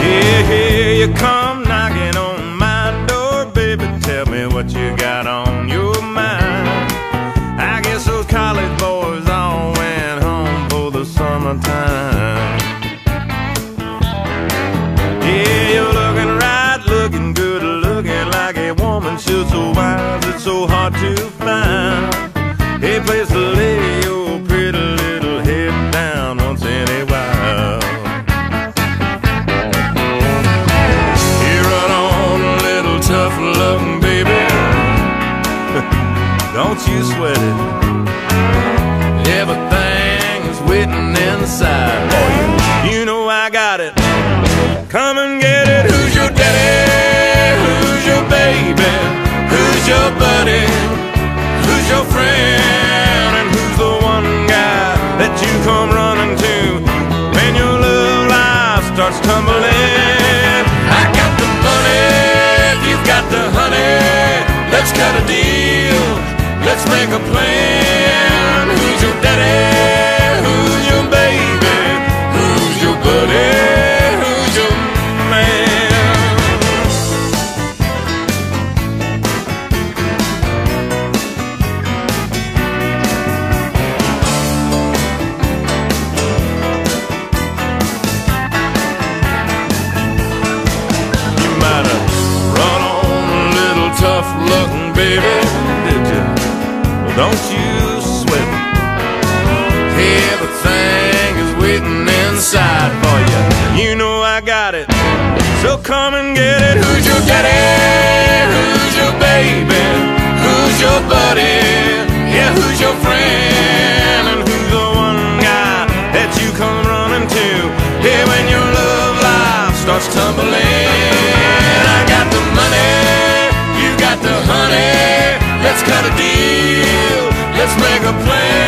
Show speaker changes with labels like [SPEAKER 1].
[SPEAKER 1] Yeah, here you come knocking on my door, baby. Tell me what you got on your mind. I guess those college boys all went home for the summertime. Yeah, you're looking right, looking good, looking like a woman should. So wise, it's so hard to find a place to lay your pretty little head down once in a while. You run on a little tough loving, baby. Don't you sweat it. Everything is waiting inside for you. You know I got it. Come and get it. Who's your daddy? Who's your baby? Who's your buddy? Who's your friend? And who's the one guy that you come running to when your love life starts tumbling? I got the money, you've got the honey. Let's cut a deal, let's make a plan. Who's your daddy? Who's your baby? Who's your buddy? Who's your man? You might have run on a little tough looking, baby, did you? Well, don't you sweat it. Everything is waiting inside for you. You know I got it. So come and get it. Who's your daddy? Who's your baby? Who's your buddy? Yeah, who's your friend? And who's the one guy that you come running to? Yeah, when your love life starts tumbling. I got the money, you got the honey. Let's cut a deal, let's make a plan.